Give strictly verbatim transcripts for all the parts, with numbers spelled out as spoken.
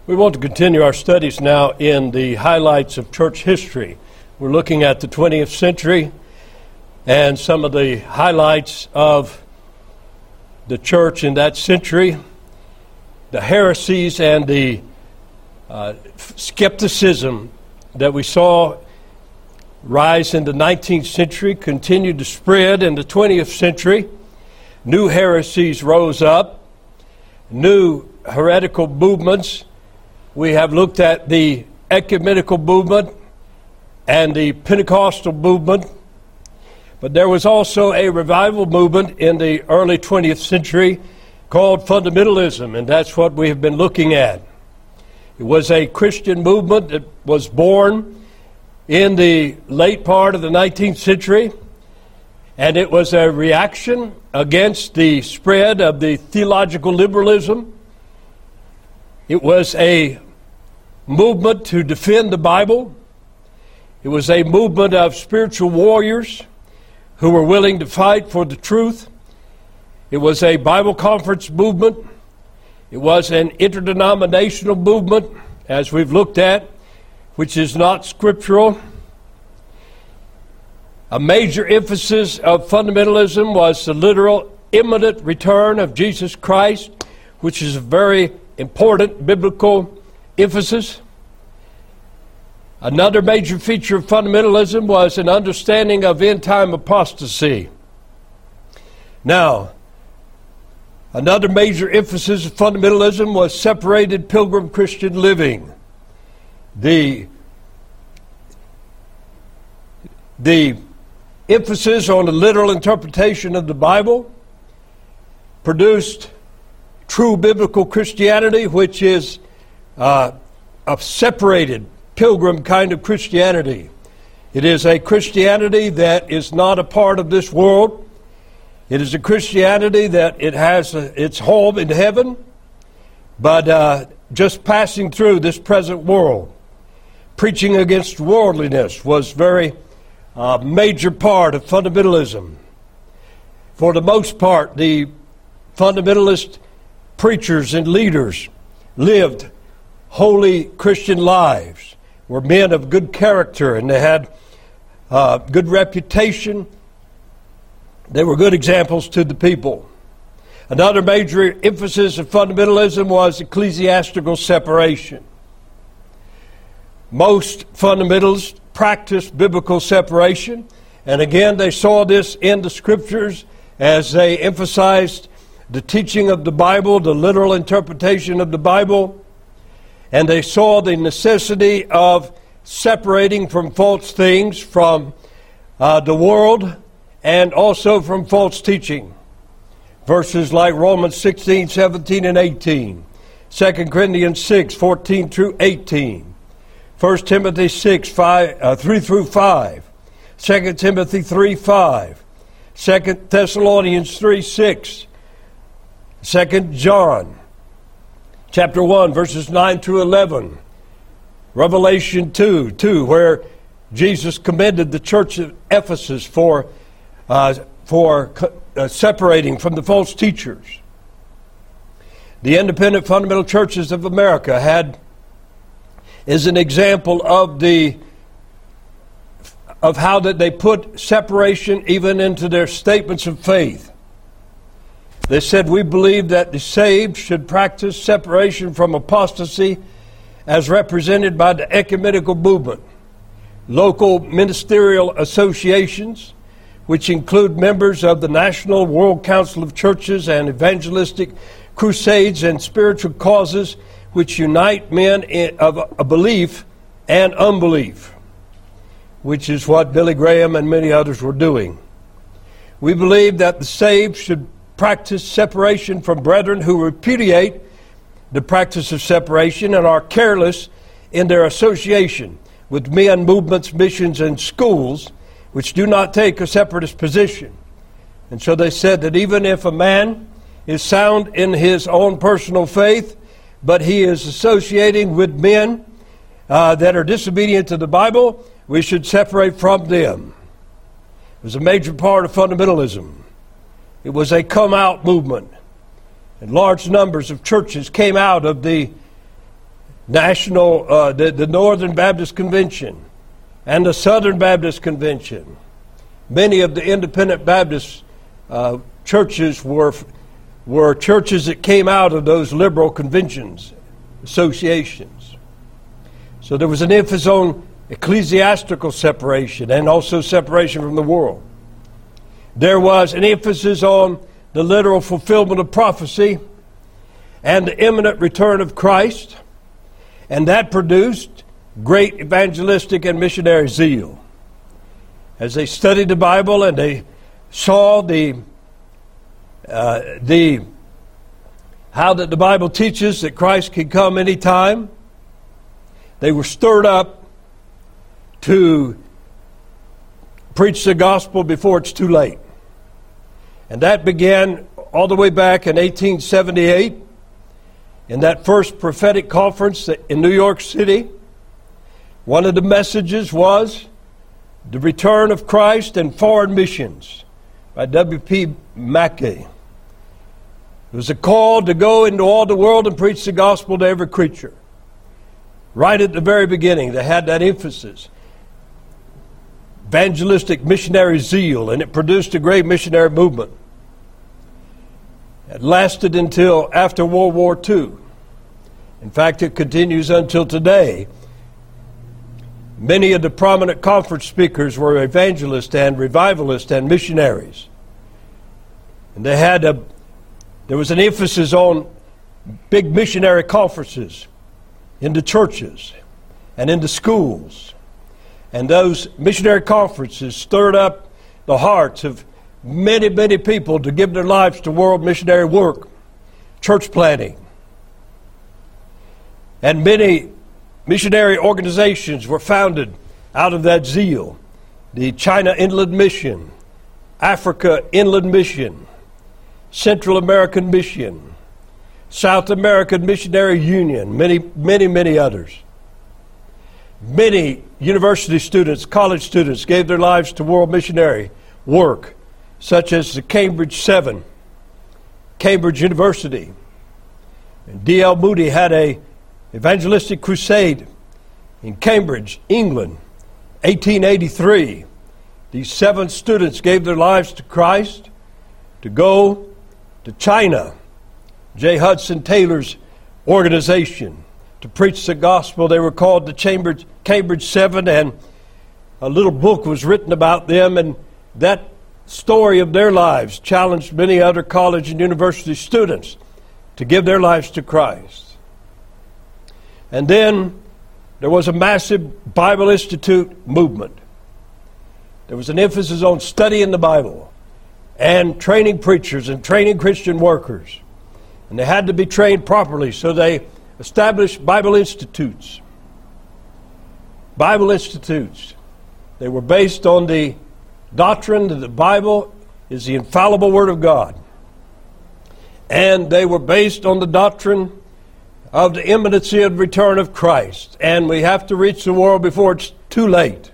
We want to continue our studies now in the highlights of church history. We're looking at the twentieth century and some of the highlights of the church in that century, the heresies and the uh, skepticism that we saw rise in the nineteenth century continued to spread in the twentieth century. New heresies rose up, new heretical movements. We have looked at the ecumenical movement and the Pentecostal movement, but there was also a revival movement in the early twentieth century called fundamentalism, and that's what we have been looking at. It was a Christian movement that was born in the late part of the nineteenth century, and it was a reaction against the spread of the theological liberalism. It was a movement to defend the Bible. It was a movement of spiritual warriors who were willing to fight for the truth. It was a Bible conference movement. It was an interdenominational movement, as we've looked at, which is not scriptural. A major emphasis of fundamentalism was the literal imminent return of Jesus Christ, which is a very important biblical emphasis. Another major feature of fundamentalism was an understanding of end-time apostasy. Now, another major emphasis of fundamentalism was separated pilgrim Christian living. The, the emphasis on the literal interpretation of the Bible produced true biblical Christianity, which is uh, a separated pilgrim kind of Christianity. It is a Christianity that is not a part of this world. It is a Christianity that it has a, its home in heaven, but uh, just passing through this present world. Preaching against worldliness was a very uh, major part of fundamentalism. For the most part, the fundamentalist preachers and leaders lived holy Christian lives, were men of good character, and they had uh, good reputation. They were good examples to the people. Another major emphasis of fundamentalism was ecclesiastical separation. Most fundamentalists practiced biblical separation, and again they saw this in the Scriptures as they emphasized the teaching of the Bible, the literal interpretation of the Bible, and they saw the necessity of separating from false things, from uh, the world, and also from false teaching. Verses like Romans sixteen, seventeen, and eighteen, Second Corinthians six, fourteen through eighteen, First Timothy six, five, uh, three through five, Second Timothy three, five, Second Thessalonians three, six, Second John chapter one, verses nine through eleven, Revelation two, two, where Jesus commended the church of Ephesus for uh, for uh, separating from the false teachers. The independent fundamental churches of America had is an example of the of how that they put separation even into their statements of faith. They said, we believe that the saved should practice separation from apostasy as represented by the ecumenical movement, local ministerial associations, which include members of the National World Council of Churches and evangelistic crusades and spiritual causes which unite men in, of a belief and unbelief, which is what Billy Graham and many others were doing. We believe that the saved should practice separation from brethren who repudiate the practice of separation and are careless in their association with men, movements, missions, and schools which do not take a separatist position. And so they said that even if a man is sound in his own personal faith, but he is associating with men uh, that are disobedient to the Bible, we should separate from them. It was a major part of fundamentalism. It was a come-out movement. And large numbers of churches came out of the National, uh, the, the Northern Baptist Convention and the Southern Baptist Convention. Many of the independent Baptist uh, churches were, were churches that came out of those liberal conventions, associations. So there was an emphasis on ecclesiastical separation and also separation from the world. There was an emphasis on the literal fulfillment of prophecy and the imminent return of Christ, and that produced great evangelistic and missionary zeal. As they studied the Bible and they saw the uh, the how that the Bible teaches that Christ can come anytime, they were stirred up to preach the gospel before it's too late. And that began all the way back in eighteen seventy-eight in that first prophetic conference in New York City. One of the messages was the return of Christ and foreign missions by W P Mackey. It was a call to go into all the world and preach the gospel to every creature. Right at the very beginning, they had that emphasis. Evangelistic missionary zeal, and it produced a great missionary movement. It lasted until after World War Two. In fact, it continues until today. Many of the prominent conference speakers were evangelists and revivalists and missionaries. And they had a, there was an emphasis on big missionary conferences in the churches and in the schools. And those missionary conferences stirred up the hearts of many, many people to give their lives to world missionary work, church planting. And many missionary organizations were founded out of that zeal. The China Inland Mission, Africa Inland Mission, Central American Mission, South American Missionary Union, many, many, many others. Many university students, college students gave their lives to world missionary work, such as the Cambridge Seven, Cambridge University. And D L Moody had a evangelistic crusade in Cambridge, England, eighteen eighty-three. These seven students gave their lives to Christ to go to China, J. Hudson Taylor's organization, to preach the gospel. They were called the Cambridge, Cambridge Seven, and a little book was written about them, and that story of their lives challenged many other college and university students to give their lives to Christ. And then there was a massive Bible Institute movement. There was an emphasis on studying the Bible and training preachers and training Christian workers. And they had to be trained properly, so they established Bible Institutes. Bible Institutes. They were based on the doctrine that the Bible is the infallible Word of God. And they were based on the doctrine of the imminency of the return of Christ. And we have to reach the world before it's too late.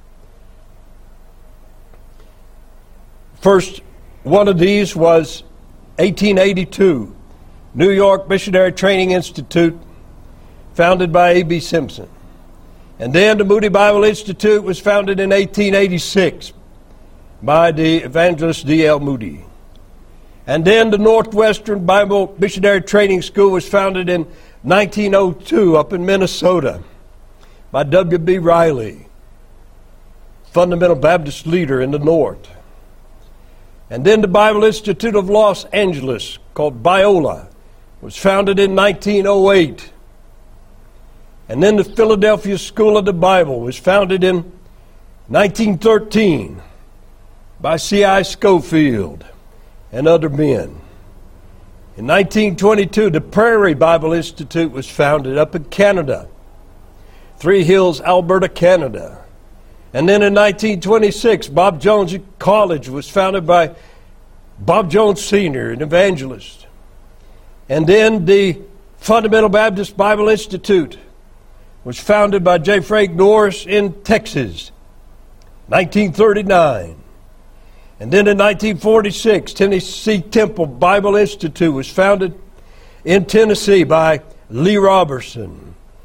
First one of these was eighteen eighty-two, New York Missionary Training Institute, founded by A B Simpson. And then the Moody Bible Institute was founded in eighteen eighty-six by the evangelist D L Moody. And then the Northwestern Bible Missionary Training School was founded in nineteen oh two up in Minnesota by W B Riley, fundamental Baptist leader in the North. And then the Bible Institute of Los Angeles, called Biola, was founded in nineteen oh eight. And then the Philadelphia School of the Bible was founded in nineteen thirteen by C I Scofield and other men. In nineteen twenty-two, the Prairie Bible Institute was founded up in Canada, Three Hills, Alberta, Canada. And then in nineteen twenty-six, Bob Jones College was founded by Bob Jones Senior, an evangelist. And then the Fundamental Baptist Bible Institute was founded by J. Frank Norris in Texas, nineteen thirty-nine. And then in nineteen forty-six, Tennessee Temple Bible Institute was founded in Tennessee by Lee Robertson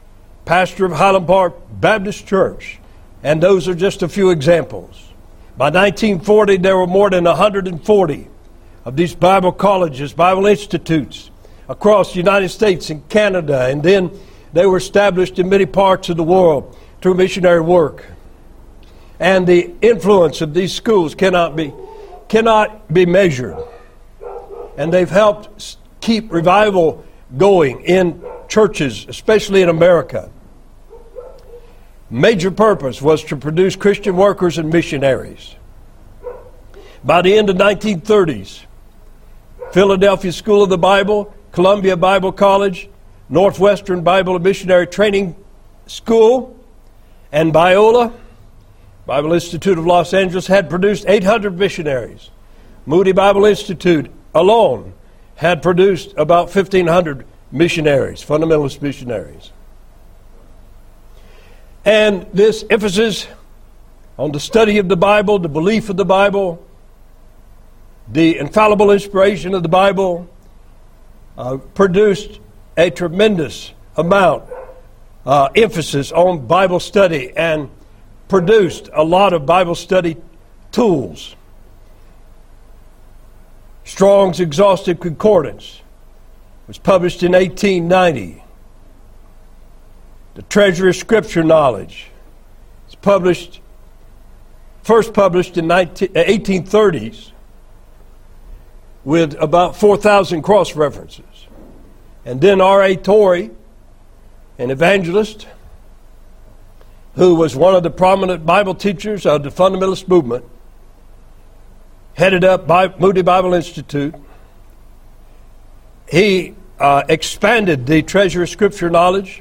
pastor of Highland Park Baptist Church, and those are just a few examples. By nineteen forty, there were more than one hundred forty of these Bible colleges, Bible institutes across the United States and Canada, and then they were established in many parts of the world through missionary work. And the influence of these schools cannot be cannot be measured. And they've helped keep revival going in churches, especially in America. Major purpose was to produce Christian workers and missionaries. By the end of the nineteen thirties, Philadelphia School of the Bible, Columbia Bible College, Northwestern Bible and Missionary Training School, and Biola Bible Institute of Los Angeles had produced eight hundred missionaries. Moody Bible Institute alone had produced about fifteen hundred missionaries, fundamentalist missionaries. And this emphasis on the study of the Bible, the belief of the Bible, the infallible inspiration of the Bible, uh, produced a tremendous amount uh, emphasis on Bible study and produced a lot of Bible study tools. Strong's Exhaustive Concordance was published in eighteen ninety. The Treasury of Scripture Knowledge was published, first published in eighteen thirties with about four thousand cross-references. And then R A Torrey, an evangelist who was one of the prominent Bible teachers of the fundamentalist movement, headed up by Moody Bible Institute. He uh, expanded the Treasury of Scripture Knowledge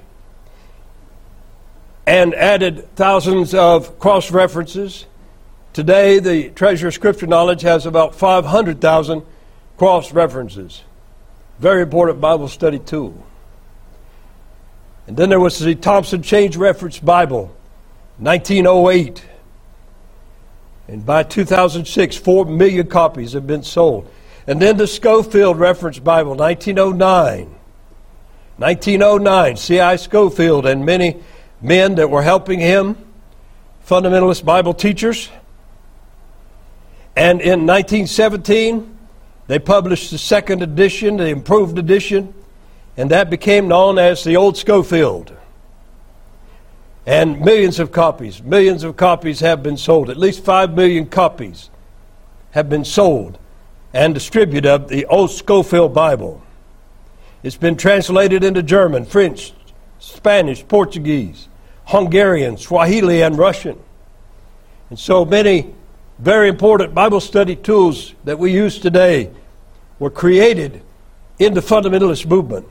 and added thousands of cross-references. Today, the Treasury of Scripture Knowledge has about five hundred thousand cross-references. Very important Bible study tool. And then there was the Thompson Change Reference Bible, nineteen oh eight. And by two thousand six, four million copies have been sold. And then the Scofield Reference Bible, nineteen oh nine. nineteen oh nine, C I Scofield and many men that were helping him, fundamentalist Bible teachers. And in nineteen seventeen, they published the second edition, the improved edition, and that became known as the Old Scofield. And millions of copies, millions of copies have been sold. At least five million copies have been sold and distributed of the Old Scofield Bible. It's been translated into German, French, Spanish, Portuguese, Hungarian, Swahili, and Russian. And so many very important Bible study tools that we use today were created in the fundamentalist movement.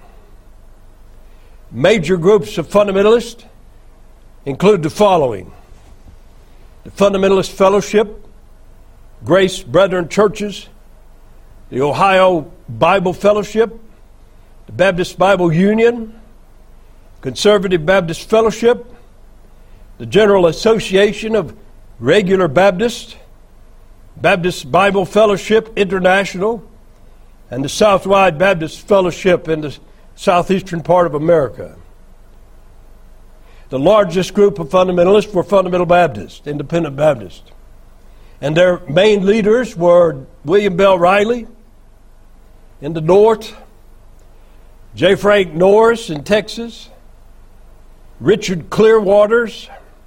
Major groups of fundamentalists include the following: the Fundamentalist Fellowship, Grace Brethren Churches, the Ohio Bible Fellowship, the Baptist Bible Union, Conservative Baptist Fellowship, the General Association of Regular Baptists, Baptist Bible Fellowship International, and the Southwide Baptist Fellowship in the southeastern part of America. The largest group of fundamentalists were fundamental Baptists, independent Baptists. And their main leaders were William Bell Riley in the north, J. Frank Norris in Texas, Richard Clearwaters,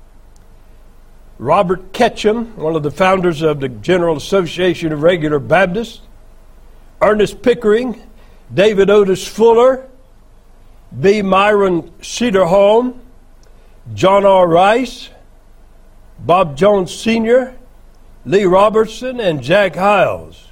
Robert Ketchum, one of the founders of the General Association of Regular Baptists, Ernest Pickering, David Otis Fuller, B. Myron Cedarholm, John R. Rice, Bob Jones Senior, Lee Robertson, and Jack Hyles.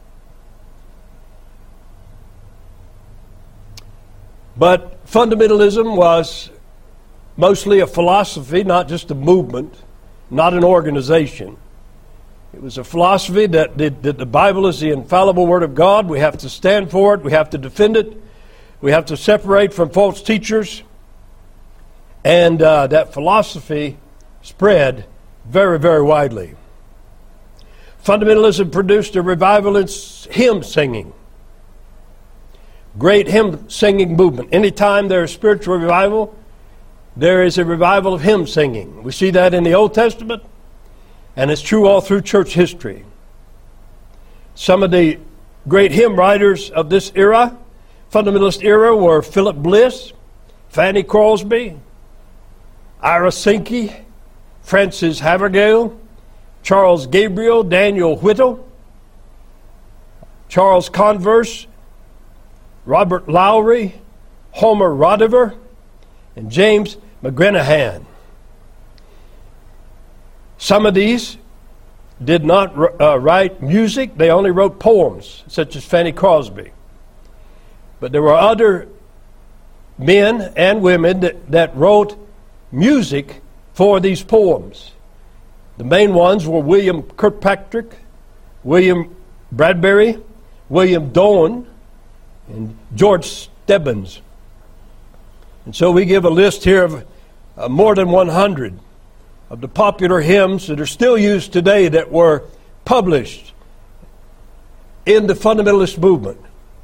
But fundamentalism was mostly a philosophy, not just a movement, not an organization. It was a philosophy that, that, that the Bible is the infallible Word of God. We have to stand for it. We have to defend it. We have to separate from false teachers. And uh, that philosophy spread very, very widely. Fundamentalism produced a revival in hymn singing. Great hymn singing movement. Anytime there's spiritual revival, there is a revival of hymn singing. We see that in the Old Testament, and it's true all through church history. Some of the great hymn writers of this era, fundamentalist era, were Philip Bliss, Fanny Crosby, Ira Sankey, Francis Havergal, Charles Gabriel, Daniel Whittle, Charles Converse, Robert Lowry, Homer Rodiver, and James McGranahan. Some of these did not uh, write music. They only wrote poems, such as Fanny Crosby. But there were other men and women that, that wrote music for these poems. The main ones were William Kirkpatrick, William Bradbury, William Doane, and George Stebbins. And so we give a list here of uh, more than one hundred of the popular hymns that are still used today that were published in the fundamentalist movement.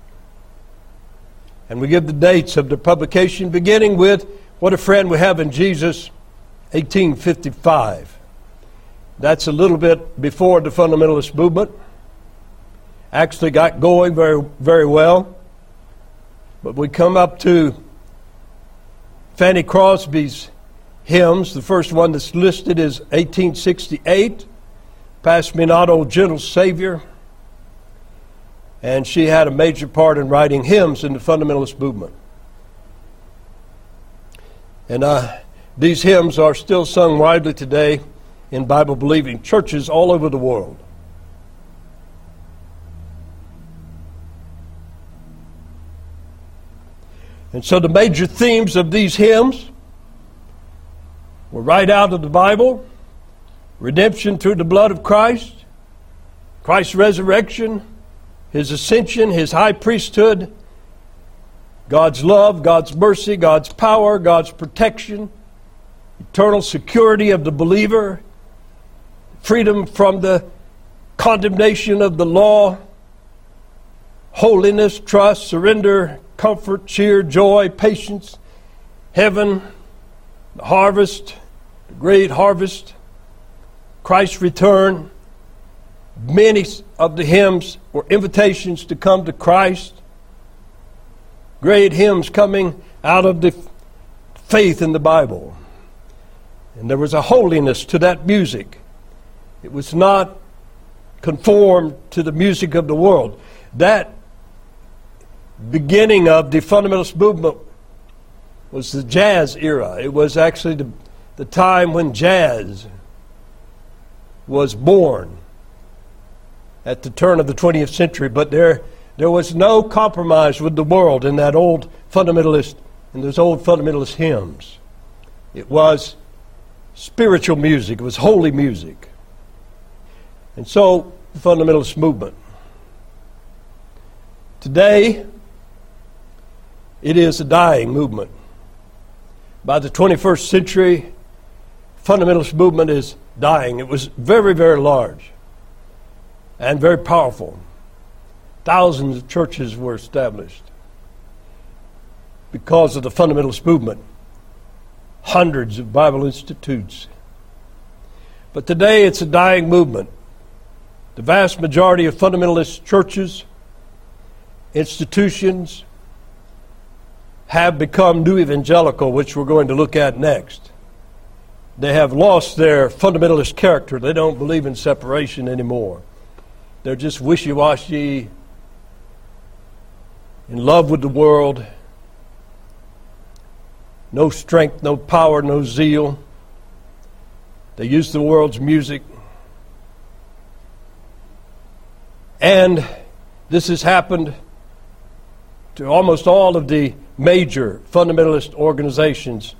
And we give the dates of the publication, beginning with What a Friend We Have in Jesus, eighteen fifty-five. That's a little bit before the fundamentalist movement. Actually got going very, very well. But we come up to Fanny Crosby's hymns. The first one that's listed is eighteen sixty-eight, Pass Me Not, O Gentle Savior. And she had a major part in writing hymns in the fundamentalist movement. And uh, these hymns are still sung widely today in Bible-believing churches all over the world. And so the major themes of these hymns were right out of the Bible: redemption through the blood of Christ, Christ's resurrection, His ascension, His high priesthood, God's love, God's mercy, God's power, God's protection, eternal security of the believer, freedom from the condemnation of the law, holiness, trust, surrender, comfort, cheer, joy, patience, heaven, the harvest, the great harvest, Christ's return. Many of the hymns were invitations to come to Christ. Great hymns coming out of the faith in the Bible. And there was a holiness to that music. It was not conformed to the music of the world. That beginning of the fundamentalist movement was the jazz era. It was actually the, the time when jazz was born at the turn of the twentieth century. But there, there was no compromise with the world in that old fundamentalist, in those old fundamentalist hymns. It was spiritual music. It was holy music. And so, the fundamentalist movement. Today, it is a dying movement. By the twenty-first century, fundamentalist movement is dying. It was very, very large and very powerful. Thousands of churches were established because of the fundamentalist movement. Hundreds of Bible institutes. But today it's a dying movement. The vast majority of fundamentalist churches, institutions, have become new evangelical, which we're going to look at next. They have lost their fundamentalist character. They don't believe in separation anymore. They're just wishy-washy, in love with the world, no strength, no power, no zeal. They use the world's music. And this has happened to almost all of the major fundamentalist organizations.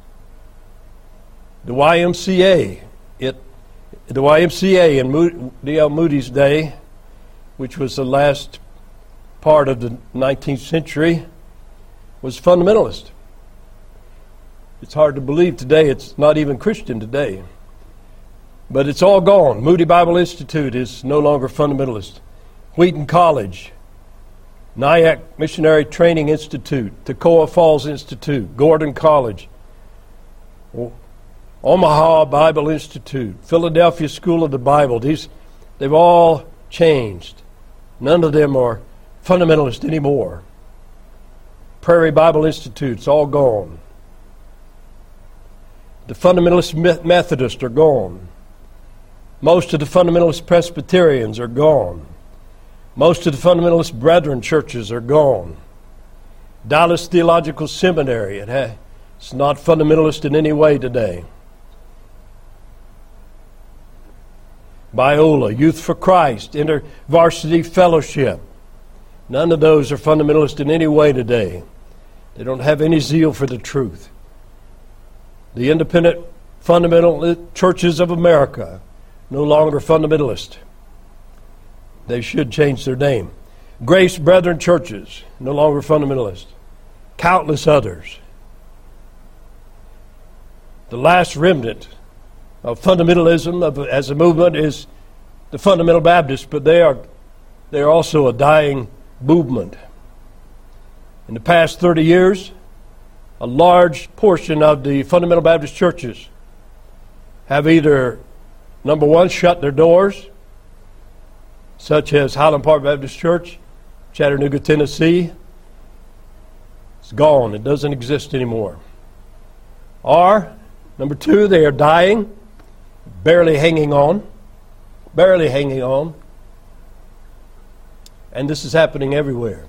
The Y M C A, it, the Y M C A in D L Moody's day, which was the last part of the nineteenth century, was fundamentalist. It's hard to believe today. It's not even Christian today. But it's all gone. Moody Bible Institute is no longer fundamentalist. Wheaton College, Nyack Missionary Training Institute, Toccoa Falls Institute, Gordon College, Omaha Bible Institute, Philadelphia School of the Bible. These, they've all changed. None of them are fundamentalist anymore. Prairie Bible Institute's all gone. The fundamentalist Methodists are gone. Most of the fundamentalist Presbyterians are gone. Most of the fundamentalist Brethren churches are gone. Dallas Theological Seminary, it ha- it's not fundamentalist in any way today. Biola, Youth for Christ, InterVarsity Fellowship. None of those are fundamentalist in any way today. They don't have any zeal for the truth. The Independent Fundamental Churches of America, no longer fundamentalist. They should change their name. Grace Brethren Churches, no longer fundamentalist. Countless others. The last remnant of fundamentalism of, as a movement is the Fundamental Baptists, but they are they are also a dying movement. In the past thirty years, a large portion of the Fundamental Baptist churches have either, number one, shut their doors, such as Highland Park Baptist Church, Chattanooga, Tennessee. It's gone. It doesn't exist anymore. Or, number two, they are dying, barely hanging on, barely hanging on. And this is happening everywhere.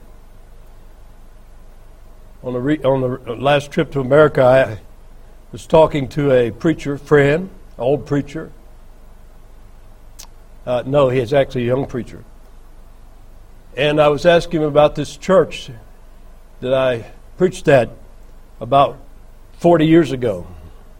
On the, re- on the last trip to America, I was talking to a preacher friend, old preacher. Uh, no, he is actually a young preacher. And I was asking him about this church that I preached at about forty years ago.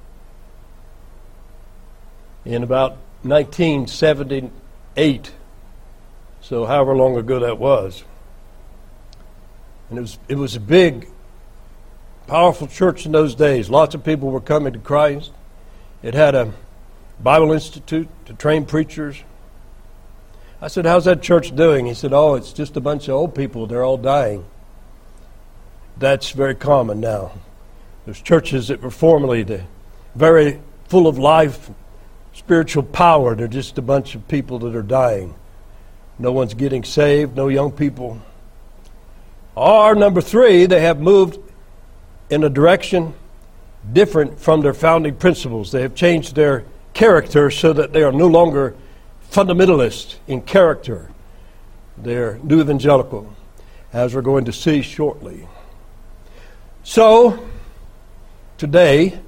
In about nineteen seventy-eight. So however long ago that was. And it was it was a big, powerful church in those days. Lots of people were coming to Christ. It had a Bible Institute to train preachers. I said, how's that church doing? He said, oh, it's just a bunch of old people. They're all dying. That's very common now. There's churches that were formerly the, very full of life, spiritual power. They're just a bunch of people that are dying. No one's getting saved, no young people. Or number three, they have moved in a direction different from their founding principles. They have changed their character so that they are no longer fundamentalist in character. They're new evangelical, as we're going to see shortly. So, today,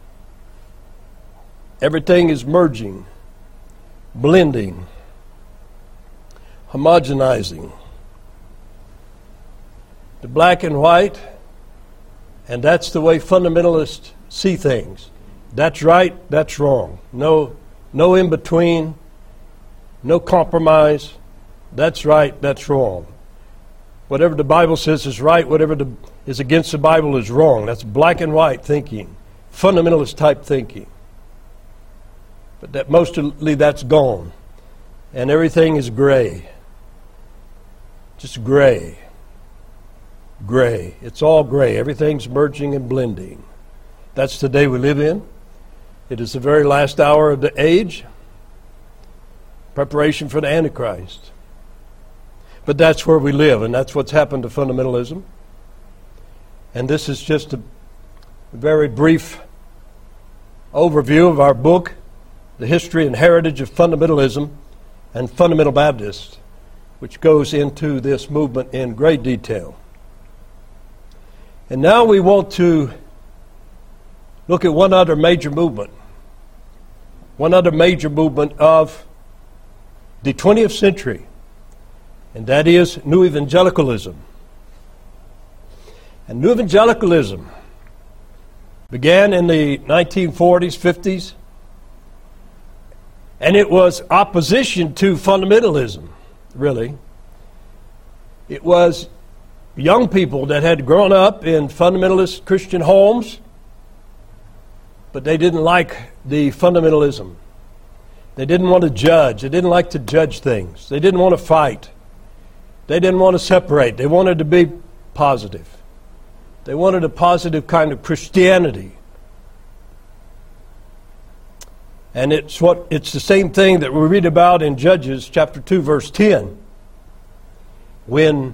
everything is merging, blending, homogenizing. The black and white, and that's the way fundamentalists see things. That's right, that's wrong. No, no in between, no compromise. That's right, that's wrong. Whatever the Bible says is right, whatever the, is against the Bible is wrong. That's black and white thinking, fundamentalist type thinking. But that mostly that's gone, and everything is gray. Just gray. Gray. It's all gray. Everything's merging and blending. That's the day we live in. It is the very last hour of the age. Preparation for the Antichrist. But that's where we live, and that's what's happened to fundamentalism. And this is just a very brief overview of our book, The History and Heritage of Fundamentalism and Fundamental Baptists, which goes into this movement in great detail. And now we want to look at one other major movement, one other major movement of the twentieth century, and that is New Evangelicalism. And New Evangelicalism began in the nineteen forties, fifties, and it was opposition to fundamentalism, really. It was young people that had grown up in fundamentalist Christian homes, but they didn't like the fundamentalism. They didn't want to judge. They didn't like to judge things. They didn't want to fight. They didn't want to separate. They wanted to be positive. They wanted a positive kind of Christianity. And it's what it's the same thing that we read about in Judges chapter two, verse ten. When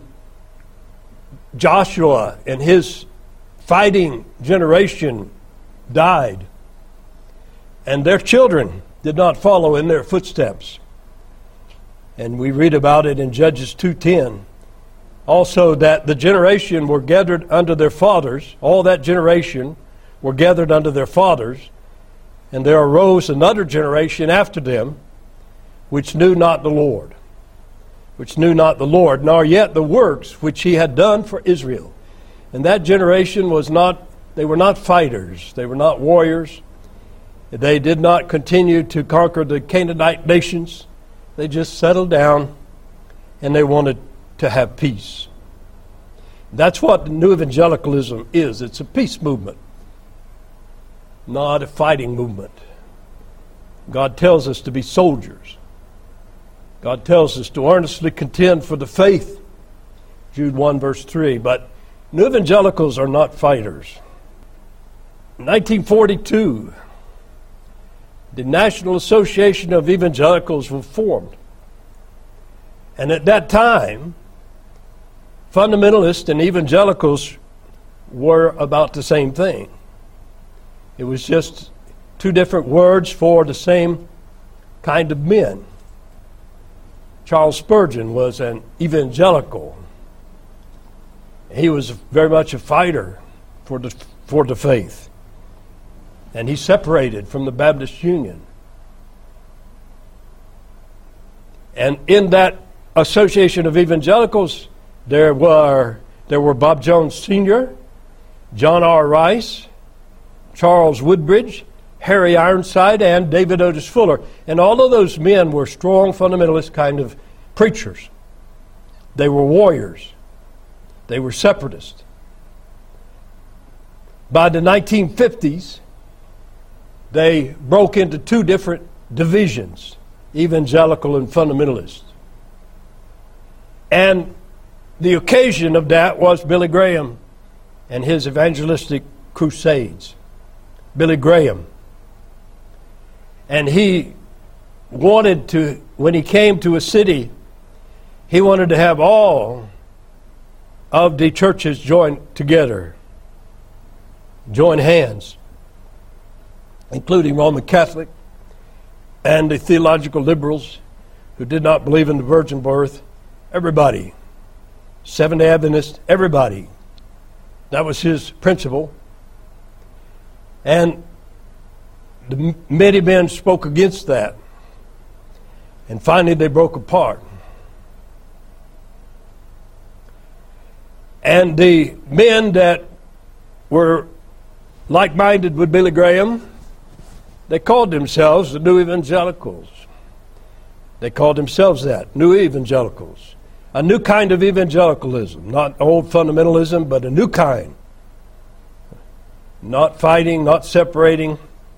Joshua and his fighting generation died, and their children did not follow in their footsteps. And we read about it in Judges two ten. Also that the generation were gathered under their fathers, all that generation were gathered under their fathers, and there arose another generation after them, which knew not the Lord, which knew not the Lord, nor yet the works which he had done for Israel. And that generation was not, they were not fighters, they were not warriors. They did not continue to conquer the Canaanite nations. They just settled down and they wanted to have peace. That's what New Evangelicalism is. It's a peace movement, not a fighting movement. God tells us to be soldiers. God tells us to earnestly contend for the faith. Jude one, verse three. But New Evangelicals are not fighters. In nineteen forty-two, the National Association of Evangelicals was formed. And at that time, fundamentalists and evangelicals were about the same thing. It was just two different words for the same kind of men. Charles Spurgeon was an evangelical. He was very much a fighter for the, for the faith. And he separated from the Baptist Union. And in that association of evangelicals, there were there were Bob Jones Senior, John R. Rice, Charles Woodbridge, Harry Ironside, and David Otis Fuller. And all of those men were strong fundamentalist kind of preachers. They were warriors. They were separatists. By the nineteen fifties, they broke into two different divisions, evangelical and fundamentalist. And the occasion of that was Billy Graham and his evangelistic crusades. Billy Graham. And he wanted to, when he came to a city, he wanted to have all of the churches join together, join hands, including Roman Catholic and the theological liberals who did not believe in the virgin birth. Everybody, Seventh-day Adventists, everybody. That was his principle. And the many men spoke against that. And finally they broke apart. And the men that were like-minded with Billy Graham, they called themselves the New Evangelicals. They called themselves that, New Evangelicals. A new kind of evangelicalism, not old fundamentalism, but a new kind. Not fighting, not separating.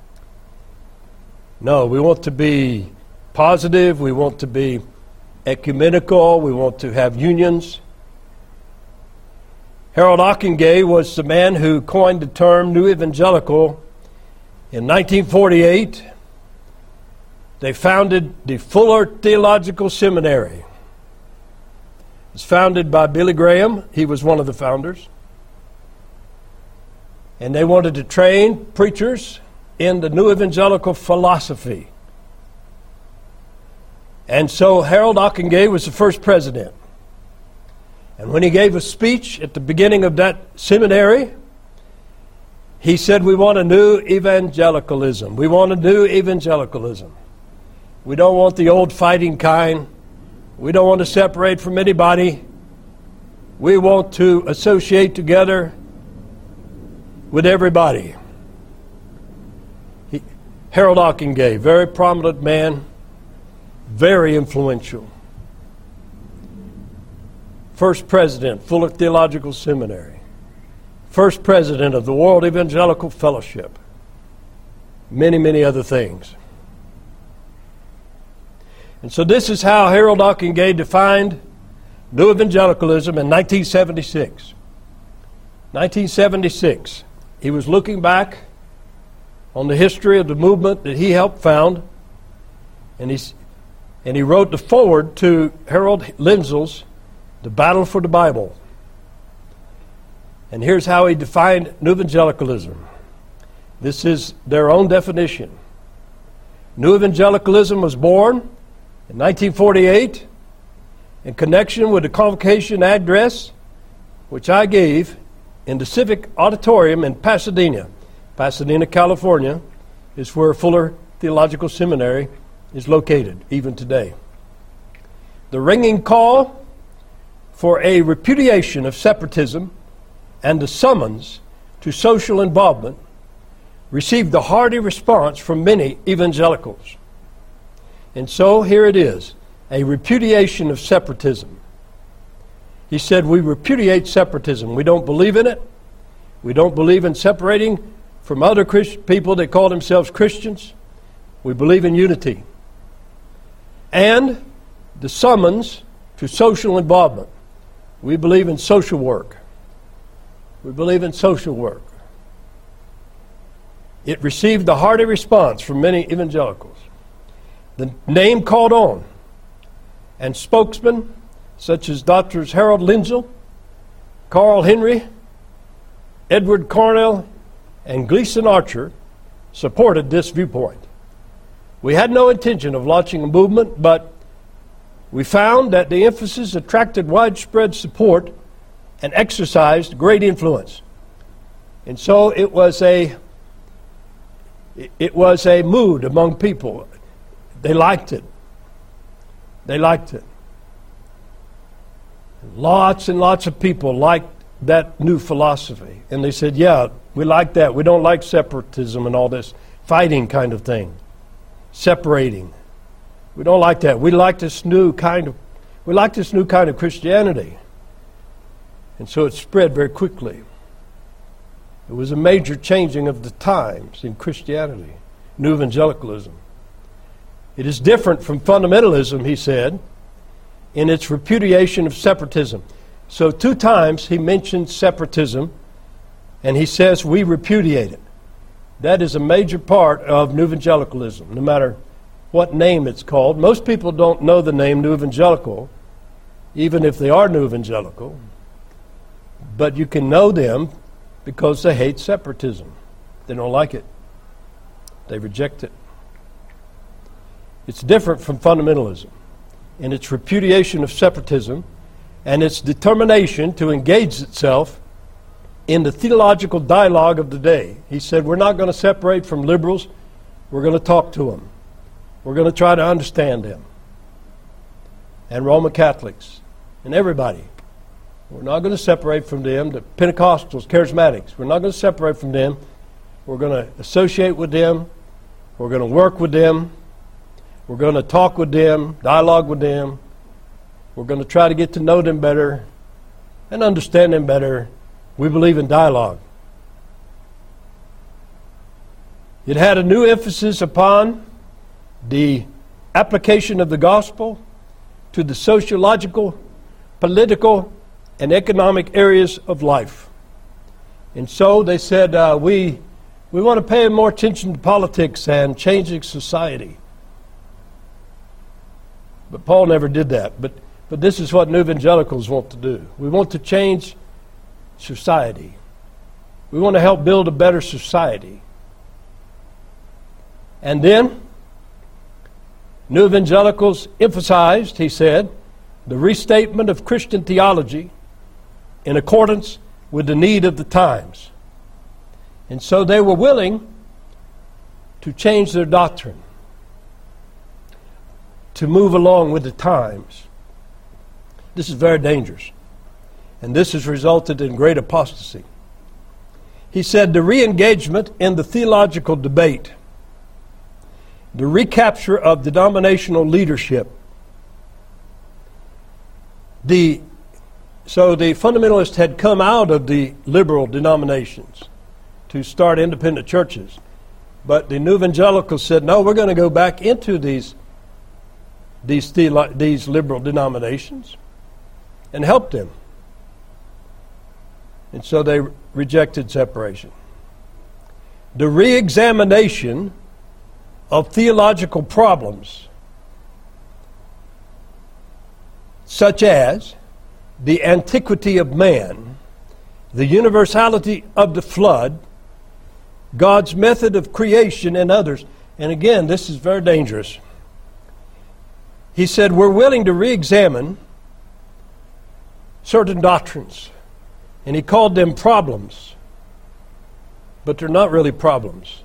No, we want to be positive, we want to be ecumenical, we want to have unions. Harold Ockenga was the man who coined the term New Evangelical. In nineteen forty-eight, they founded the Fuller Theological Seminary. It was founded by Billy Graham. He was one of the founders. And they wanted to train preachers in the New Evangelical philosophy. And so Harold Ockenga was the first president. And when he gave a speech at the beginning of that seminary, he said, we want a new evangelicalism. We want a new evangelicalism. We don't want the old fighting kind. We don't want to separate from anybody. We want to associate together with everybody. He, Harold Ockenga, very prominent man, very influential. First president, Fuller Theological Seminary. First president of the World Evangelical Fellowship. Many, many other things. And so this is how Harold Ockenga defined New Evangelicalism in nineteen seventy-six. nineteen seventy-six. He was looking back on the history of the movement that he helped found, and he's and he wrote the foreword to Harold Lindsell's The Battle for the Bible. And here's how he defined New Evangelicalism. This is their own definition. New Evangelicalism was born in nineteen forty-eight in connection with the convocation address which I gave in the Civic Auditorium in Pasadena. Pasadena, California, is where Fuller Theological Seminary is located, even today. The ringing call for a repudiation of separatism and the summons to social involvement received a hearty response from many evangelicals. And so here it is, a repudiation of separatism. He said, we repudiate separatism. We don't believe in it. We don't believe in separating from other Christ- people that call themselves Christians. We believe in unity. And the summons to social involvement. We believe in social work. We believe in social work. It received a hearty response from many evangelicals. The name caught on, and spokesmen such as Doctors Harold Lindsell, Carl Henry, Edward Cornell, and Gleason Archer supported this viewpoint. We had no intention of launching a movement, but we found that the emphasis attracted widespread support and exercised great influence. And so it was a it was a mood among people. They liked it. They liked it. Lots and lots of people liked that new philosophy. And they said, yeah, we like that. We don't like separatism and all this fighting kind of thing. Separating. We don't like that. We like this new kind of we like this new kind of Christianity. And so it spread very quickly. It was a major changing of the times in Christianity, New Evangelicalism. It is different from fundamentalism, he said, in its repudiation of separatism. So two times he mentions separatism, and he says we repudiate it. That is a major part of New Evangelicalism, no matter what name it's called. Most people don't know the name New Evangelical, even if they are New Evangelical. But you can know them because they hate separatism. They don't like it. They reject it. It's different from fundamentalism in its repudiation of separatism and its determination to engage itself in the theological dialogue of the day. He said, we're not going to separate from liberals. We're going to talk to them. We're going to try to understand them. And Roman Catholics and everybody. We're not going to separate from them. The Pentecostals, Charismatics, we're not going to separate from them. We're going to associate with them. We're going to work with them. We're going to talk with them, dialogue with them. We're going to try to get to know them better and understand them better. We believe in dialogue. It had a new emphasis upon the application of the gospel to the sociological, political, and economic areas of life. And so they said, uh, we, we want to pay more attention to politics and changing society. But Paul never did that. But, but this is what New Evangelicals want to do. We want to change society. We want to help build a better society. And then, New Evangelicals emphasized, he said, the restatement of Christian theology in accordance with the need of the times. And so they were willing to change their doctrine, to move along with the times. This is very dangerous. And this has resulted in great apostasy. He said the re-engagement in the theological debate, the recapture of denominational leadership, the so the fundamentalists had come out of the liberal denominations to start independent churches. But the New Evangelicals said, no, we're going to go back into these these, theolo- these liberal denominations and help them. And so they rejected separation. the re-examination of theological problems, such as the antiquity of man, the universality of the flood, God's method of creation, and others. And again, this is very dangerous. He said, we're willing to re-examine certain doctrines. And he called them problems. But they're not really problems.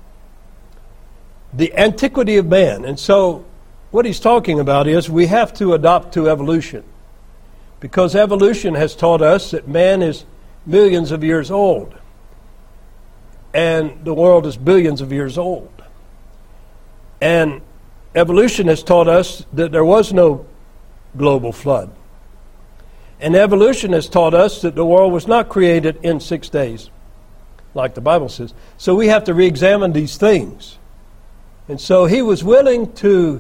The antiquity of man. And so what he's talking about is we have to adopt to evolution. Because evolution has taught us that man is millions of years old. And the world is billions of years old. And evolution has taught us that there was no global flood. And evolution has taught us that the world was not created in six days, like the Bible says. So we have to re-examine these things. And so he was willing to,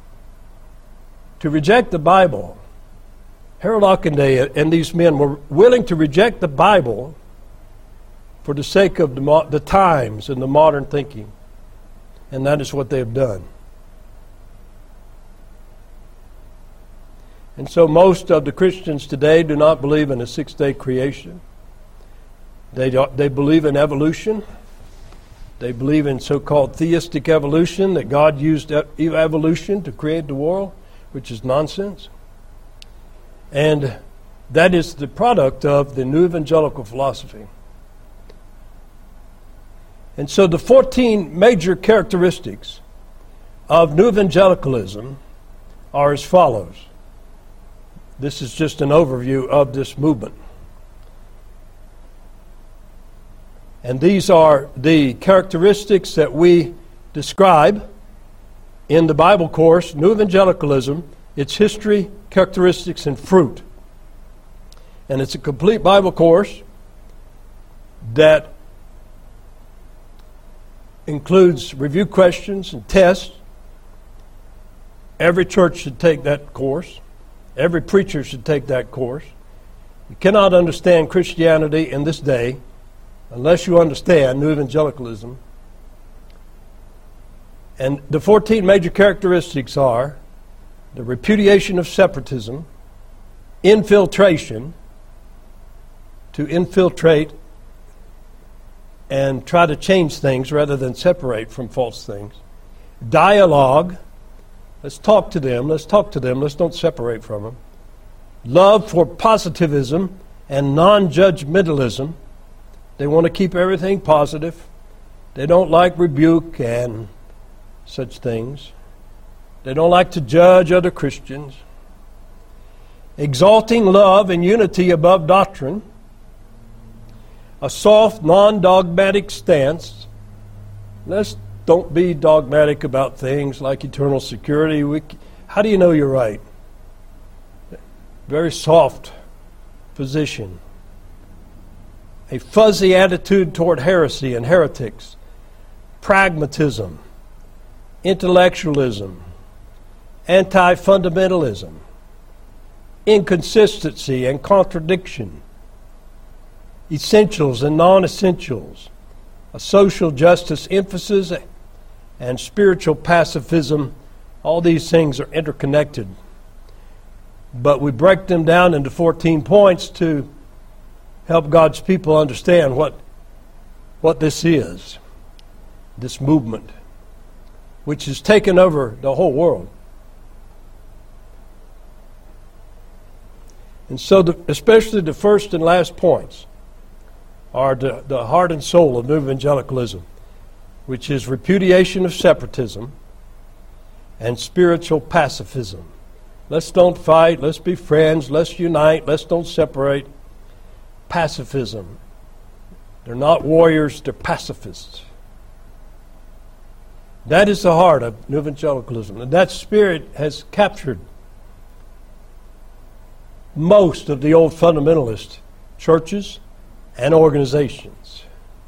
to reject the Bible. Harold Ockenday and these men were willing to reject the Bible for the sake of the, mo- the times and the modern thinking. And that is what they have done. And so most of the Christians today do not believe in a six-day creation. They, don't, they believe in evolution. They believe in so-called theistic evolution, that God used evolution to create the world, which is nonsense. And that is the product of the New Evangelical philosophy. And so the fourteen major characteristics of New Evangelicalism are as follows. This is just an overview of this movement. And these are the characteristics that we describe in the Bible course, New Evangelicalism, its history, characteristics, and fruit. And it's a complete Bible course that includes review questions and tests. Every church should take that course. Every preacher should take that course. You cannot understand Christianity in this day unless you understand New Evangelicalism. And the fourteen major characteristics are the repudiation of separatism, infiltration, to infiltrate and try to change things rather than separate from false things. Dialogue. Let's talk to them. Let's talk to them. Let's don't separate from them. Love for positivism and non-judgmentalism. They want to keep everything positive. They don't like rebuke and such things. They don't like to judge other Christians. Exalting love and unity above doctrine. A soft, non-dogmatic stance. Let's don't be dogmatic about things like eternal security. We, how do you know you're right? Very soft position. A fuzzy attitude toward heresy and heretics. Pragmatism. Intellectualism. Anti-fundamentalism. Inconsistency and contradiction. Essentials and non-essentials. A social justice emphasis and spiritual pacifism. All these things are interconnected. But we break them down into fourteen points to help God's people understand what, what this is, this movement, which has taken over the whole world. And so the, especially the first and last points are the, the heart and soul of New Evangelicalism, which is repudiation of separatism and spiritual pacifism. Let's don't fight, let's be friends, let's unite, let's don't separate. Pacifism. They're not warriors, they're pacifists. That is the heart of New Evangelicalism. And that spirit has captured most of the old fundamentalist churches and organizations.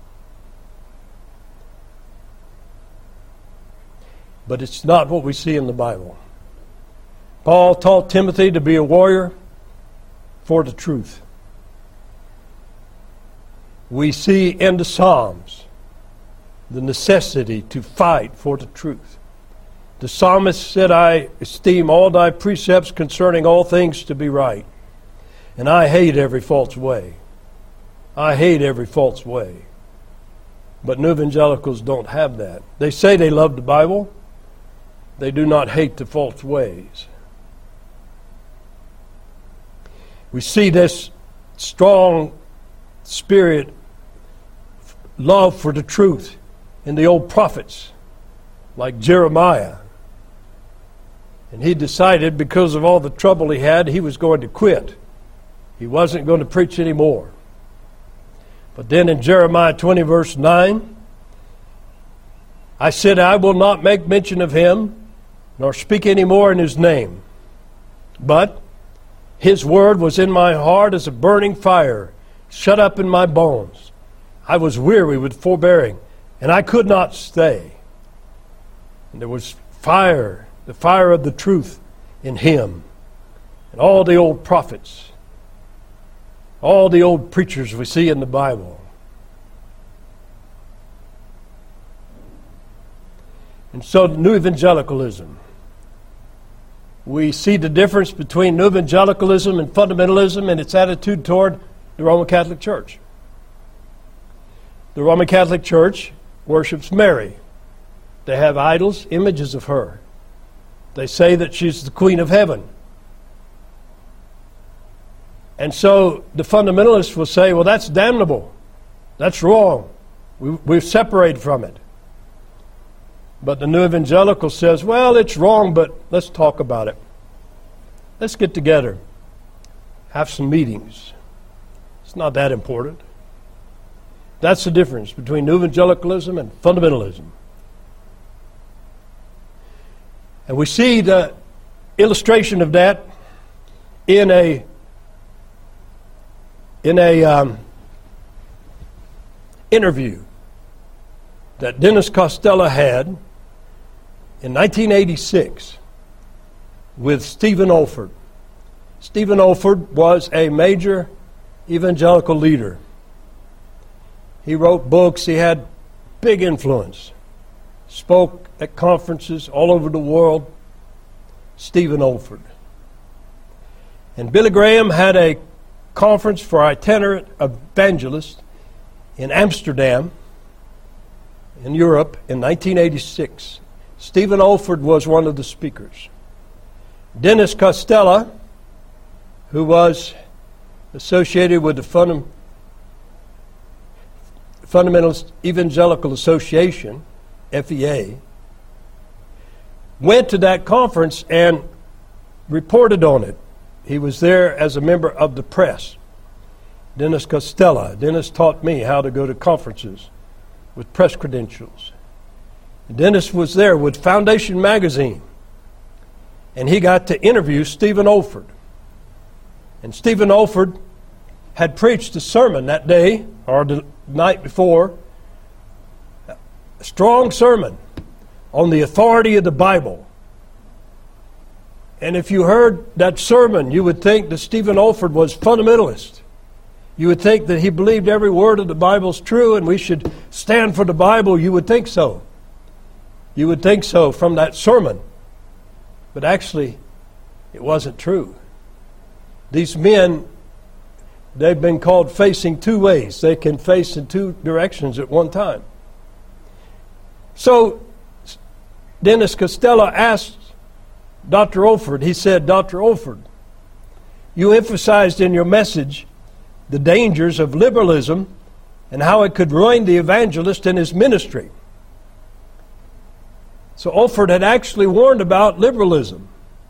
But it's not what we see in the Bible. Paul taught Timothy to be a warrior for the truth. We see in the Psalms the necessity to fight for the truth. The psalmist said, I esteem all thy precepts concerning all things to be right, and I hate every false way. I hate every false way. But new evangelicals don't have that. They say they love the Bible. They do not hate the false ways. We see this strong spirit, love for the truth in the old prophets, like Jeremiah. And he decided, because of all the trouble he had, he was going to quit. He wasn't going to preach anymore. But then in Jeremiah twenty, verse nine, I said, I will not make mention of him, nor speak any more in his name. But his word was in my heart as a burning fire, shut up in my bones. I was weary with forbearing, and I could not stay. And there was fire, the fire of the truth in him. And all the old prophets, all the old preachers we see in the Bible. And so new evangelicalism. We see the difference between new evangelicalism and fundamentalism and its attitude toward the Roman Catholic Church. The Roman Catholic Church worships Mary. They have idols, images of her. They say that she's the Queen of Heaven. And so the fundamentalists will say, well, that's damnable. That's wrong. We, we've separated from it. But the new evangelical says, well, it's wrong, but let's talk about it. Let's get together. Have some meetings. It's not that important. That's the difference between new evangelicalism and fundamentalism. And we see the illustration of that in a in a um, interview that Dennis Costello had in nineteen eighty-six with Stephen Olford. Stephen Olford was a major evangelical leader. He wrote books. He had big influence. Spoke at conferences all over the world. Stephen Olford. And Billy Graham had a conference for itinerant evangelists in Amsterdam, in Europe, in nineteen eighty-six. Stephen Olford was one of the speakers. Dennis Costello, who was associated with the Fundam- Fundamentalist Evangelical Association, F E A, went to that conference and reported on it. He was there as a member of the press. Dennis Costello. Dennis taught me how to go to conferences with press credentials. Dennis was there with Foundation Magazine, and he got to interview Stephen Olford. And Stephen Olford had preached a sermon that day, or the night before, a strong sermon on the authority of the Bible. And if you heard that sermon, you would think that Stephen Olford was fundamentalist. You would think that he believed every word of the Bible is true and we should stand for the Bible. You would think so. You would think so from that sermon. But actually, it wasn't true. These men, they've been called facing two ways. They can face in two directions at one time. So, Dennis Costello asked Doctor Olford, he said, Doctor Olford, you emphasized in your message the dangers of liberalism and how it could ruin the evangelist and his ministry. So Olford had actually warned about liberalism.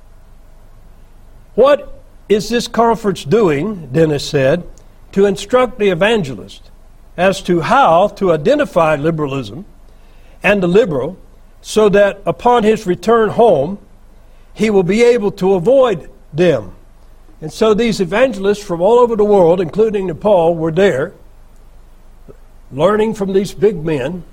What is this conference doing, Dennis said, to instruct the evangelist as to how to identify liberalism and the liberal so that upon his return home, he will be able to avoid them? And so these evangelists from all over the world, including Nepal, were there, learning from these big men.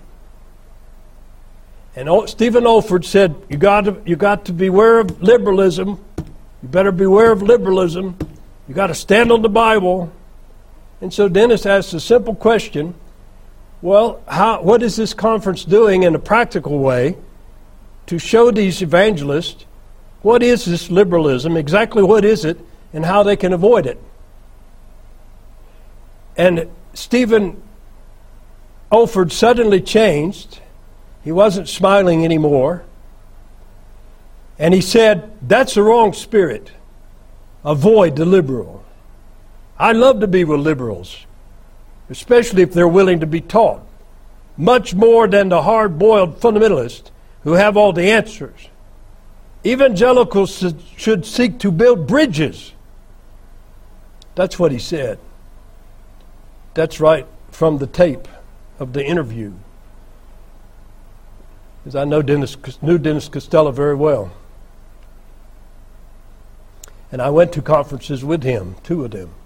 And Stephen Olford said, you got to, you got to beware of liberalism. You better beware of liberalism. You got to stand on the Bible. And so Dennis asked a simple question. Well, how, what is this conference doing in a practical way to show these evangelists what is this liberalism, exactly what is it, and how they can avoid it? And Stephen Olford suddenly changed. He wasn't smiling anymore. And he said, that's the wrong spirit. Avoid the liberal. I love to be with liberals, especially if they're willing to be taught, much more than the hard-boiled fundamentalists who have all the answers. Evangelicals should seek to build bridges. That's what he said. That's right from the tape of the interview. Because I know Dennis, knew Dennis Costello very well. And I went to conferences with him, two of them.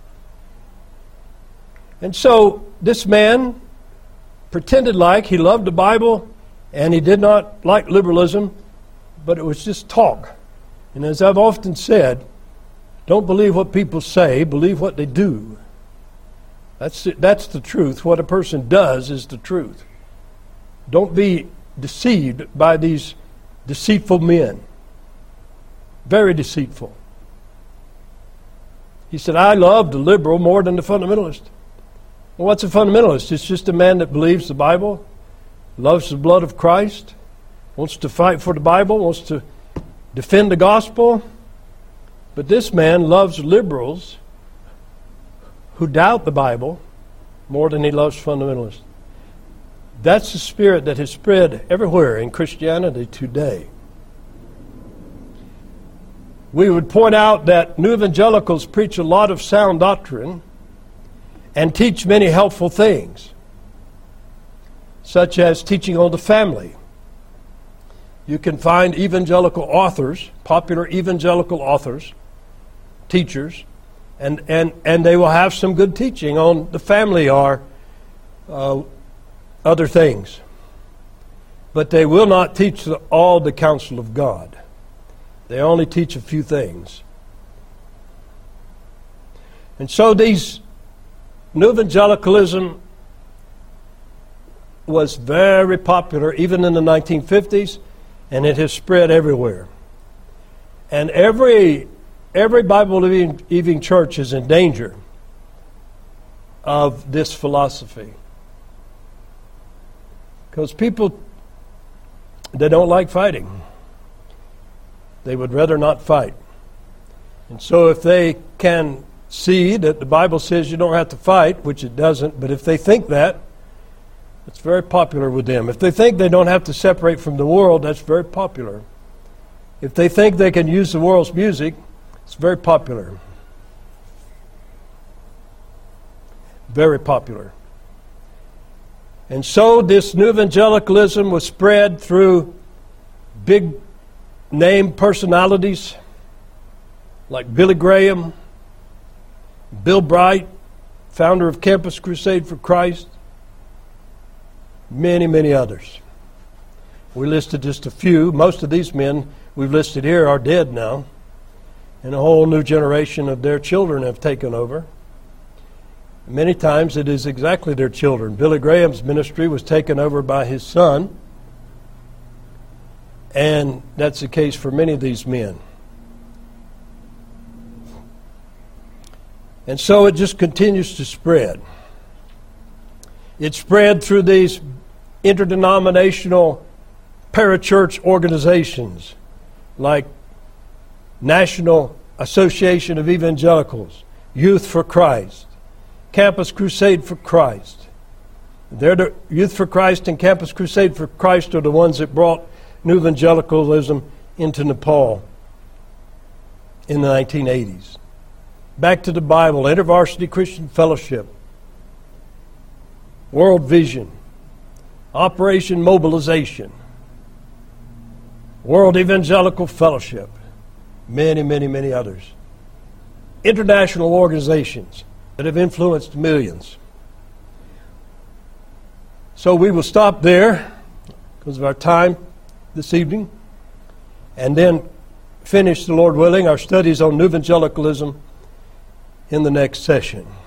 And so this man pretended like he loved the Bible and he did not like liberalism, but it was just talk. And as I've often said, don't believe what people say, believe what they do. That's it, that's the truth. What a person does is the truth. Don't be deceived by these deceitful men. Very deceitful. He said, I love the liberal more than the fundamentalist. Well, what's a fundamentalist? It's just a man that believes the Bible, loves the blood of Christ, wants to fight for the Bible, wants to defend the gospel. But this man loves liberals who doubt the Bible more than he loves fundamentalists. That's the spirit that has spread everywhere in Christianity today. We would point out that new evangelicals preach a lot of sound doctrine and teach many helpful things, such as teaching on the family. You can find evangelical authors, popular evangelical authors, teachers, and, and, and they will have some good teaching on the family or uh, other things. But they will not teach the, all the counsel of God. They only teach a few things. And so these New evangelicalism was very popular even in the nineteen fifties, and it has spread everywhere. And every every Bible-believing church is in danger of this philosophy. Because people, they don't like fighting. They would rather not fight. And so if they can see that the Bible says you don't have to fight, which it doesn't, but if they think that, it's very popular with them. If they think they don't have to separate from the world, that's very popular. If they think they can use the world's music, it's very popular. Very popular. And so this new evangelicalism was spread through big name personalities like Billy Graham, Bill Bright, founder of Campus Crusade for Christ, many, many others. We listed just a few. Most of these men we've listed here are dead now, and a whole new generation of their children have taken over. Many times it is exactly their children. Billy Graham's ministry was taken over by his son, and that's the case for many of these men. And so it just continues to spread. It spread through these interdenominational parachurch organizations like National Association of Evangelicals, Youth for Christ, Campus Crusade for Christ. They're the Youth for Christ and Campus Crusade for Christ are the ones that brought new evangelicalism into Nepal in the nineteen eighties. Back to the Bible, InterVarsity Christian Fellowship, World Vision, Operation Mobilization, World Evangelical Fellowship, many, many, many others. International organizations that have influenced millions. So we will stop there because of our time this evening, and then finish, the Lord willing, our studies on new evangelicalism in the next session.